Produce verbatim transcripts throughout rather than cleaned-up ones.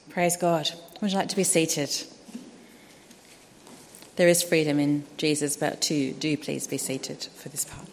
Praise God. Would you like to be seated? There is freedom in Jesus, but to do please be seated for this part.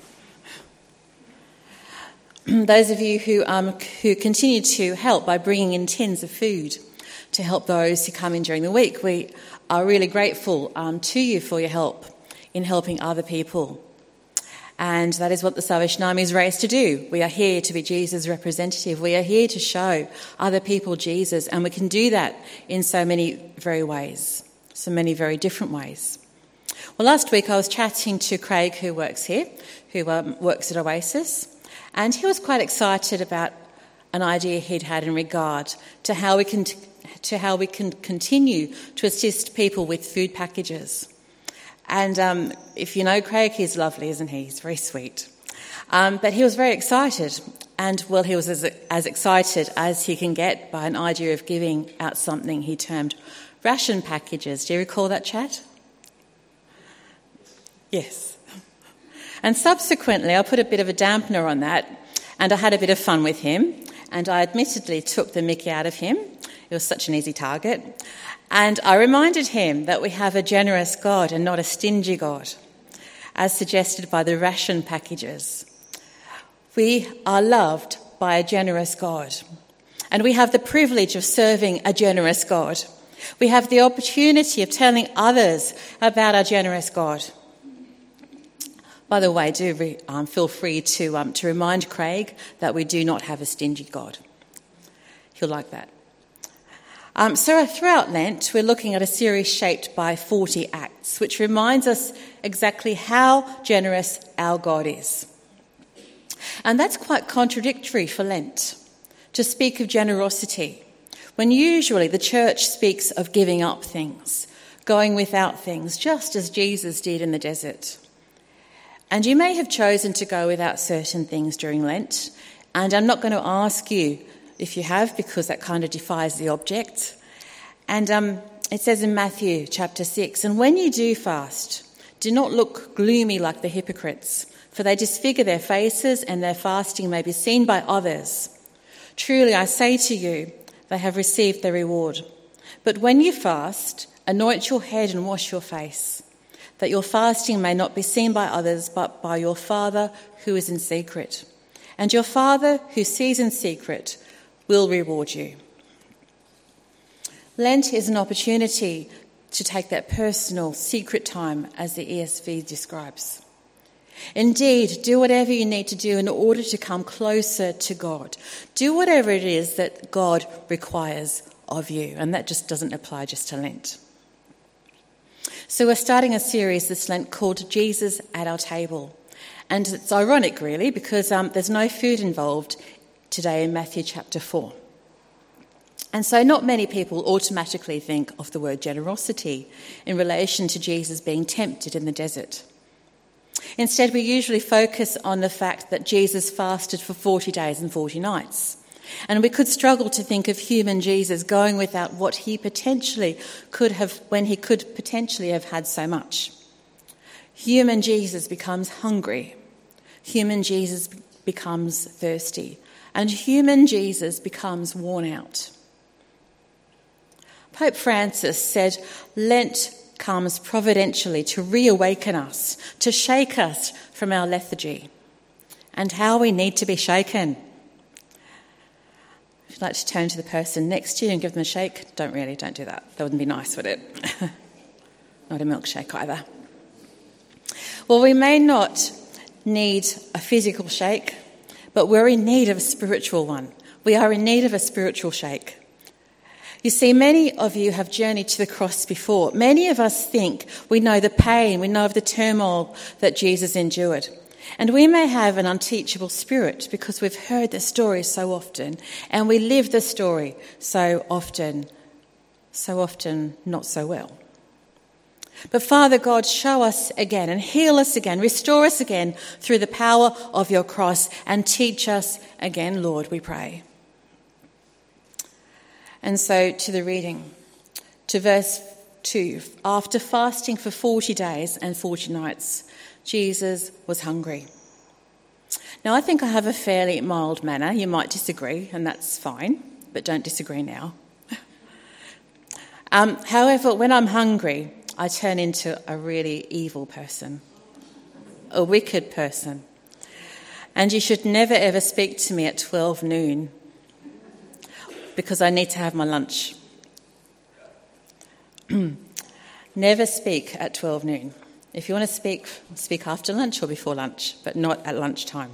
Those of you who um, who continue to help by bringing in tins of food to help those who come in during the week, we are really grateful um, to you for your help in helping other people. And that is what the Salvation Army is raised to do. We are here to be Jesus' representative. We are here to show other people Jesus, and we can do that in so many very ways, so many very different ways. Well, last week I was chatting to Craig, who works here, who um, works at Oasis, and he was quite excited about an idea he'd had in regard to how we can to how we can continue to assist people with food packages. And um, if you know Craig, he's lovely, isn't he? He's very sweet. Um, but he was very excited. And, well, he was as, as excited as he can get by an idea of giving out something he termed ration packages. Do you recall that chat? Yes. And subsequently, I put a bit of a dampener on that, and I had a bit of fun with him. And I admittedly took the mickey out of him. It was such an easy target. And I reminded him that we have a generous God and not a stingy God, as suggested by the ration packages. We are loved by a generous God, and we have the privilege of serving a generous God. We have the opportunity of telling others about our generous God. By the way, do re, um, feel free to um, to remind Craig that we do not have a stingy God. He'll like that. Um, so throughout Lent, we're looking at a series shaped by forty acts, which reminds us exactly how generous our God is. And that's quite contradictory for Lent, to speak of generosity, when usually the church speaks of giving up things, going without things, just as Jesus did in the desert. And you may have chosen to go without certain things during Lent, and I'm not going to ask you if you have, because that kind of defies the object. And um, it says in Matthew chapter six, "And when you do fast, do not look gloomy like the hypocrites, for they disfigure their faces, and their fasting may be seen by others. Truly, I say to you, they have received their reward. But when you fast, anoint your head and wash your face, that your fasting may not be seen by others, but by your Father who is in secret. And your Father who sees in secret will reward you." Lent is an opportunity to take that personal, secret time, as the E S V describes. Indeed, do whatever you need to do in order to come closer to God. Do whatever it is that God requires of you, and that just doesn't apply just to Lent. So we're starting a series this Lent called Jesus at Our Table. And it's ironic, really, because um, there's no food involved today in Matthew chapter four. And so not many people automatically think of the word generosity in relation to Jesus being tempted in the desert. Instead, we usually focus on the fact that Jesus fasted for forty days and forty nights. And we could struggle to think of human Jesus going without what he potentially could have, when he could potentially have had so much. Human Jesus becomes hungry. Human Jesus becomes thirsty. And human Jesus becomes worn out. Pope Francis said, "Lent comes providentially to reawaken us, to shake us from our lethargy." And how we need to be shaken. If you'd like to turn to the person next to you and give them a shake, don't really, don't do that. That wouldn't be nice, would it? Not a milkshake either. Well, we may not need a physical shake, but we're in need of a spiritual one. We are in need of a spiritual shake. You see, many of you have journeyed to the cross before. Many of us think we know the pain, we know of the turmoil that Jesus endured. And we may have an unteachable spirit because we've heard the story so often, and we live the story so often, so often not so well. But Father God, show us again and heal us again, restore us again through the power of your cross, and teach us again, Lord, we pray. And so to the reading, to verse two. After fasting for forty days and forty nights, Jesus was hungry. Now, I think I have a fairly mild manner. You might disagree, and that's fine, but don't disagree now. Um, however, when I'm hungry, I turn into a really evil person, a wicked person. And you should never ever speak to me at twelve noon because I need to have my lunch. Never speak at twelve noon. If you want to speak, speak after lunch or before lunch, but not at lunchtime.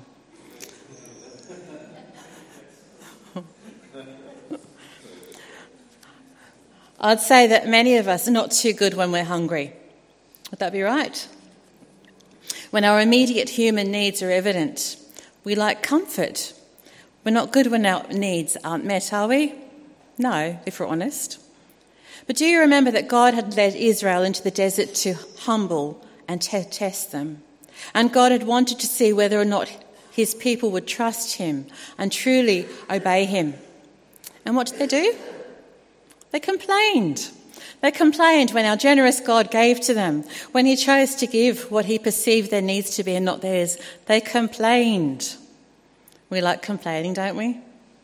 I'd say that many of us are not too good when we're hungry. Would that be right? When our immediate human needs are evident, we like comfort. We're not good when our needs aren't met, are we? No, if we're honest. But do you remember that God had led Israel into the desert to humble and to test them? And God had wanted to see whether or not his people would trust him and truly obey him. And what did they do? They complained. They complained when our generous God gave to them, when he chose to give what he perceived their needs to be and not theirs. They complained. We like complaining, don't we?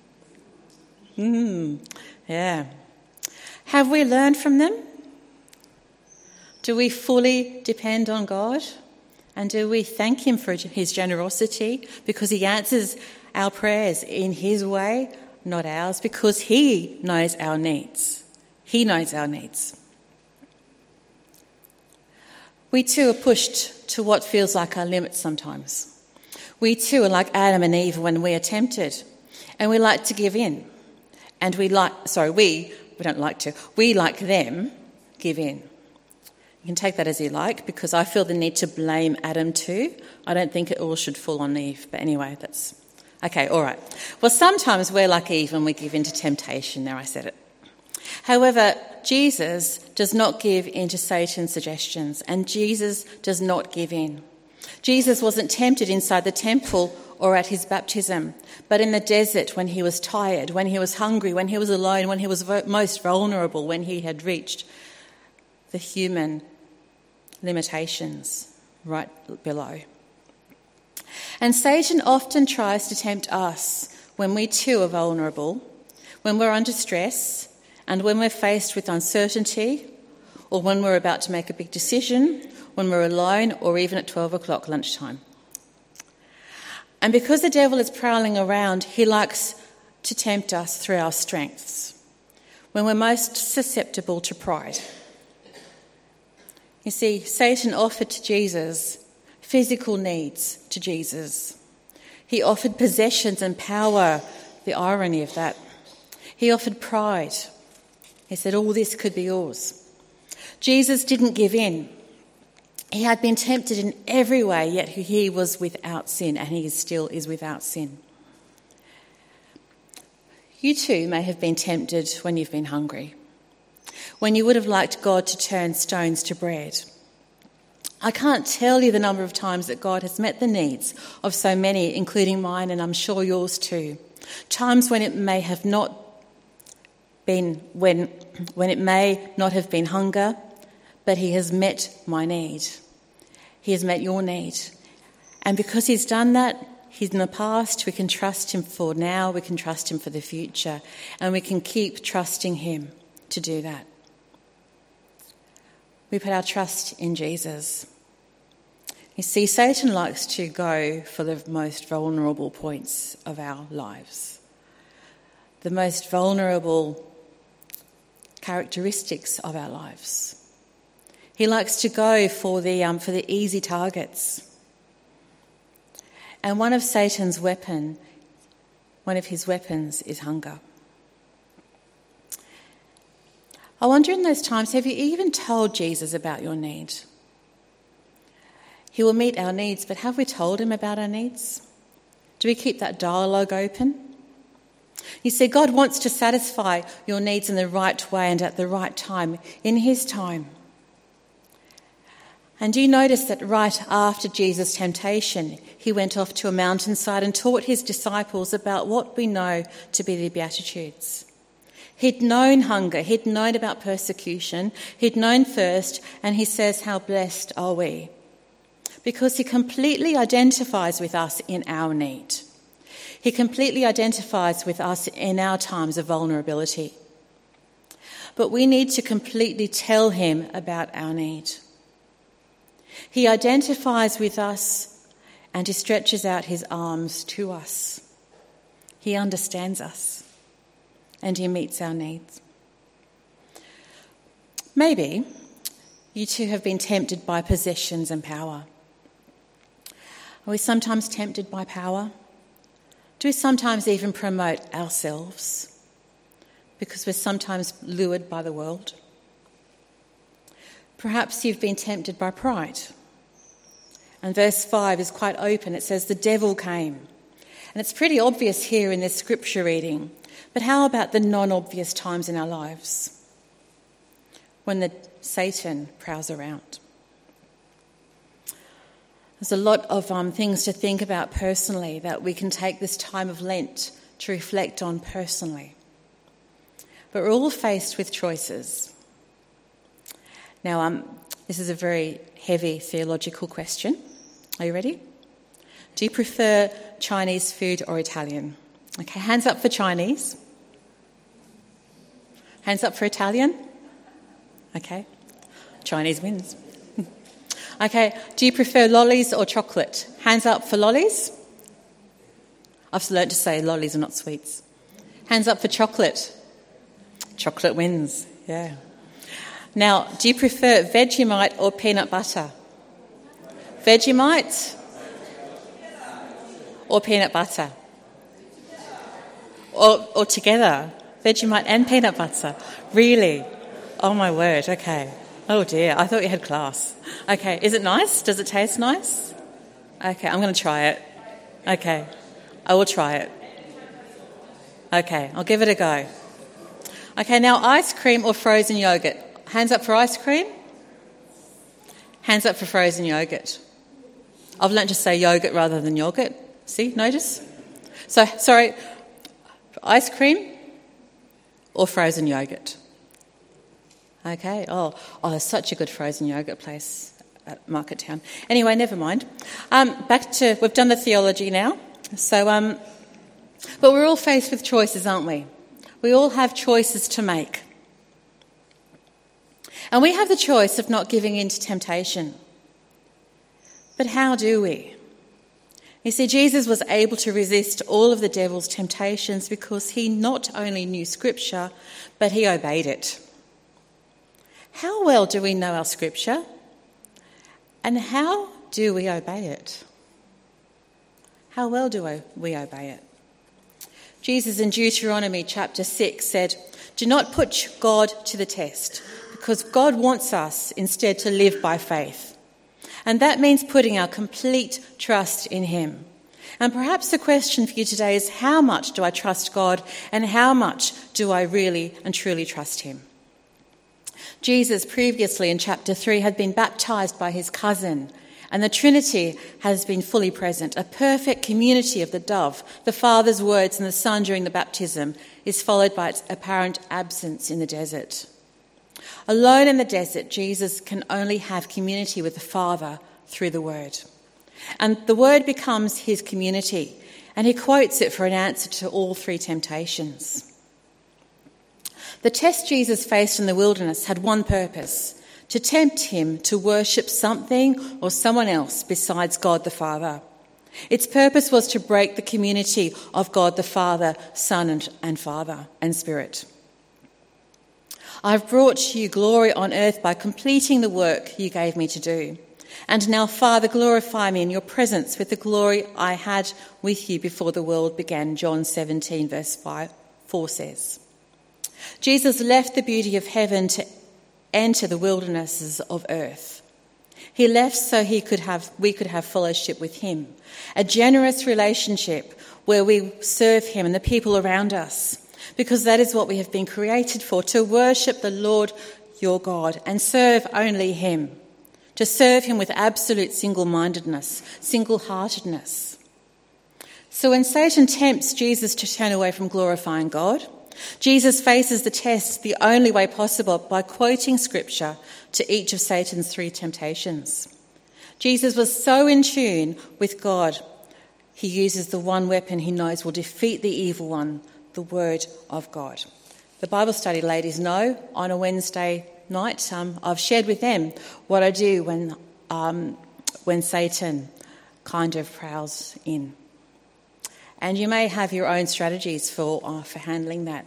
Hmm, yeah. Have we learned from them? Do we fully depend on God? And do we thank him for his generosity because he answers our prayers in his way, not ours, because he knows our needs. He knows our needs. We too are pushed to what feels like our limits sometimes. We too are like Adam and Eve when we are tempted, and we like to give in. And we like, sorry, we, we don't like to, we like them give in. You can take that as you like, because I feel the need to blame Adam too. I don't think it all should fall on Eve, but anyway, that's... Okay, all right. Well, sometimes we're like Eve and we give in to temptation. There, I said it. However, Jesus does not give in to Satan's suggestions, and Jesus does not give in. Jesus wasn't tempted inside the temple or at his baptism, but in the desert when he was tired, when he was hungry, when he was alone, when he was most vulnerable, when he had reached the human limitations right below. And Satan often tries to tempt us when we too are vulnerable, when we're under stress, and when we're faced with uncertainty, or when we're about to make a big decision, when we're alone, or even at twelve o'clock lunchtime. And because the devil is prowling around, he likes to tempt us through our strengths, when we're most susceptible to pride. You see, Satan offered to Jesus physical needs to Jesus. He offered possessions and power, the irony of that. He offered pride. He said, all this could be yours. Jesus didn't give in. He had been tempted in every way, yet he was without sin, and he still is without sin. You too may have been tempted when you've been hungry, when you would have liked God to turn stones to bread. I can't tell you the number of times that God has met the needs of so many, including mine, and I'm sure yours too. Times when it may have not been, when, when it may not have been hunger, but he has met my need. He has met your need. And because he's done that, he's in the past, we can trust him for now, we can trust him for the future, and we can keep trusting him to do that. We put our trust in Jesus. You see, Satan likes to go for the most vulnerable points of our lives, the most vulnerable characteristics of our lives. He likes to go for the um, for the easy targets. And one of Satan's weapon, one of his weapons is hunger. I wonder in those times, have you even told Jesus about your need? He will meet our needs, but have we told him about our needs? Do we keep that dialogue open? You see, God wants to satisfy your needs in the right way and at the right time, in his time. And do you notice that right after Jesus' temptation, he went off to a mountainside and taught his disciples about what we know to be the Beatitudes. He'd known hunger, he'd known about persecution, he'd known thirst, and he says, how blessed are we? Because he completely identifies with us in our need. He completely identifies with us in our times of vulnerability. but we need to completely tell him about our need. He identifies with us and he stretches out his arms to us. He understands us and he meets our needs. Maybe you too have been tempted by possessions and power. Are we sometimes tempted by power? Do we sometimes even promote ourselves because we're sometimes lured by the world? Perhaps you've been tempted by pride. And verse five is quite open. It says, the devil came. And it's pretty obvious here in this scripture reading. But how about the non-obvious times in our lives when the Satan prowls around? There's a lot of um, things to think about personally that we can take this time of Lent to reflect on personally. But we're all faced with choices. Now, um, this is a very heavy theological question. Are you ready? Do you prefer Chinese food or Italian? Okay, hands up for Chinese. Hands up for Italian. Okay, Chinese wins. Okay, do you prefer lollies or chocolate? Hands up for lollies. I've learnt to say lollies are not sweets. Hands up for chocolate. Chocolate wins, yeah. Now, do you prefer Vegemite or peanut butter? Vegemite or peanut butter? Or, or together, Vegemite and peanut butter? Really? Oh my word, okay. Oh dear, I thought you had class. Okay, is it nice? Does it taste nice? Okay, I'm going to try it. Okay, I will try it. Okay, I'll give it a go. Okay, now ice cream or frozen yoghurt? Hands up for ice cream. Hands up for frozen yoghurt. I've learnt to say yoghurt rather than yoghurt. See, notice? So, sorry, ice cream or frozen yoghurt? Okay, oh, oh, there's such a good frozen yoghurt place at Market Town. Anyway, never mind. Um, back to, we've done the theology now. So, um, but we're all faced with choices, aren't we? We all have choices to make. And we have the choice of not giving in to temptation. But how do we? You see, Jesus was able to resist all of the devil's temptations because he not only knew Scripture, but he obeyed it. How well do we know our Scripture? And how do we obey it? How well do we obey it? Jesus in Deuteronomy chapter six said, "Do not put God to the test, because God wants us instead to live by faith." And that means putting our complete trust in him. And perhaps the question for you today is, how much do I trust God and how much do I really and truly trust him? Jesus previously in chapter three had been baptised by his cousin, and the Trinity has been fully present. A perfect community of the dove, the Father's words and the Son during the baptism, is followed by its apparent absence in the desert. Alone in the desert, Jesus can only have community with the Father through the Word. And the Word becomes his community, and he quotes it for an answer to all three temptations. The test Jesus faced in the wilderness had one purpose: to tempt him to worship something or someone else besides God the Father. Its purpose was to break the community of God the Father, Son and, and Father and Spirit. "I've brought you glory on earth by completing the work you gave me to do. And now, Father, glorify me in your presence with the glory I had with you before the world began," John seventeen verse five, four says. Jesus left the beauty of heaven to enter the wildernesses of earth. He left so he could have, we could have fellowship with him, a generous relationship where we serve him and the people around us, because that is what we have been created for, to worship the Lord your God and serve only him, to serve him with absolute single-mindedness, single-heartedness. So when Satan tempts Jesus to turn away from glorifying God, Jesus faces the test the only way possible, by quoting Scripture to each of Satan's three temptations. Jesus was so in tune with God, he uses the one weapon he knows will defeat the evil one, the Word of God. the Bible study ladies know, on a Wednesday night, um, I've shared with them what I do when um, when Satan kind of prowls in. And you may have your own strategies for uh, for handling that.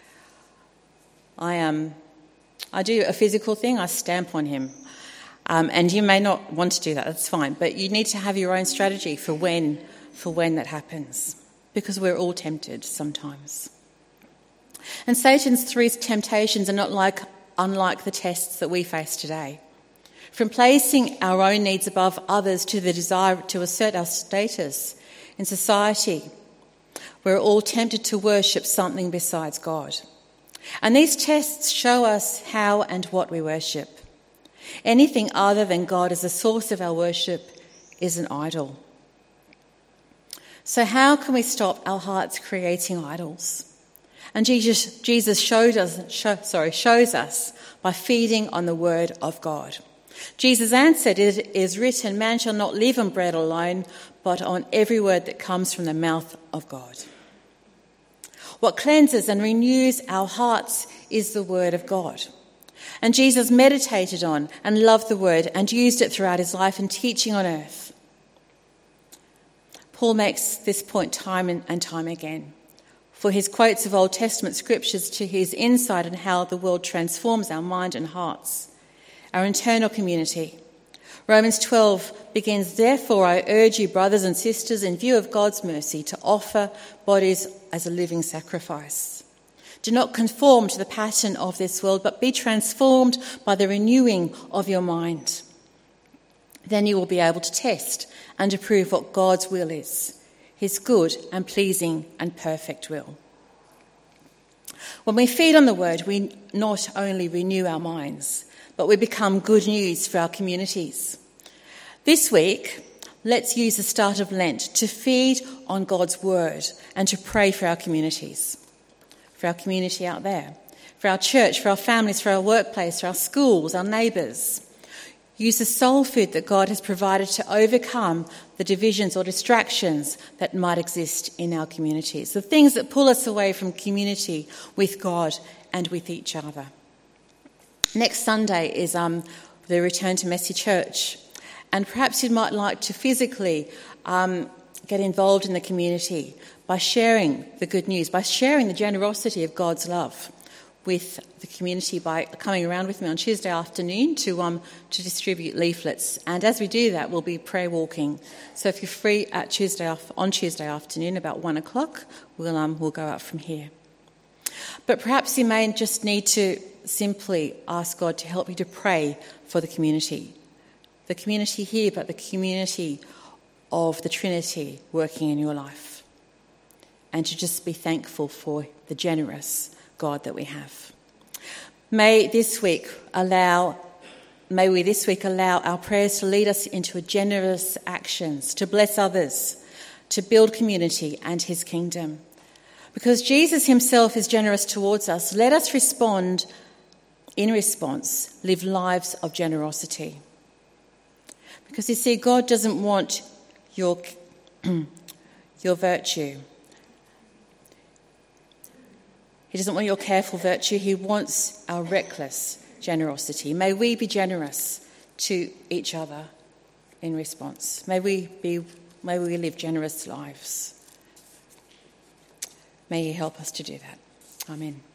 I um, I do a physical thing. I stamp on him, um, and you may not want to do that. That's fine, but you need to have your own strategy for when for when that happens, because we're all tempted sometimes. And Satan's three temptations are not like unlike the tests that we face today. From placing our own needs above others to the desire to assert our status in society, we're all tempted to worship something besides God. And these tests show us how and what we worship. Anything other than God as the source of our worship is an idol. So how can we stop our hearts creating idols? And Jesus, Jesus showed us, show, sorry, shows us by feeding on the word of God. Jesus answered, "It is written, man shall not live on bread alone, but on every word that comes from the mouth of God." What cleanses and renews our hearts is the word of God. And Jesus meditated on and loved the word and used it throughout his life and teaching on earth. Paul makes this point time and time again. For his quotes of Old Testament scriptures to his insight on how the world transforms our mind and hearts, our internal community. Romans twelve begins, "Therefore I urge you, brothers and sisters, in view of God's mercy, to offer bodies as a living sacrifice. Do not conform to the pattern of this world, but be transformed by the renewing of your mind. Then you will be able to test and approve what God's will is, his good and pleasing and perfect will." When we feed on the word, we not only renew our minds, but we become good news for our communities. This week, let's use the start of Lent to feed on God's word and to pray for our communities, for our community out there, for our church, for our families, for our workplace, for our schools, our neighbours. Use the soul food that God has provided to overcome the divisions or distractions that might exist in our communities, the things that pull us away from community with God and with each other. Next Sunday is um, the return to Messy Church, and perhaps you might like to physically um, get involved in the community by sharing the good news, by sharing the generosity of God's love with the community by coming around with me on Tuesday afternoon to um to distribute leaflets. And as we do that, we'll be prayer walking. So if you're free at Tuesday off, on Tuesday afternoon about one o'clock, we'll um we'll go out from here. But perhaps you may just need to simply ask God to help you to pray for the community, the community here, but the community of the Trinity working in your life, and to just be thankful for the generous God that we have. May this week allow, may we this week allow our prayers to lead us into generous actions, to bless others, to build community and his kingdom. Because Jesus himself is generous towards us, let us respond in response, live lives of generosity. Because you see, God doesn't want your, your virtue. He doesn't want your careful virtue. He wants our reckless generosity. May we be generous to each other in response. May we be, may we live generous lives. May he help us to do that. Amen.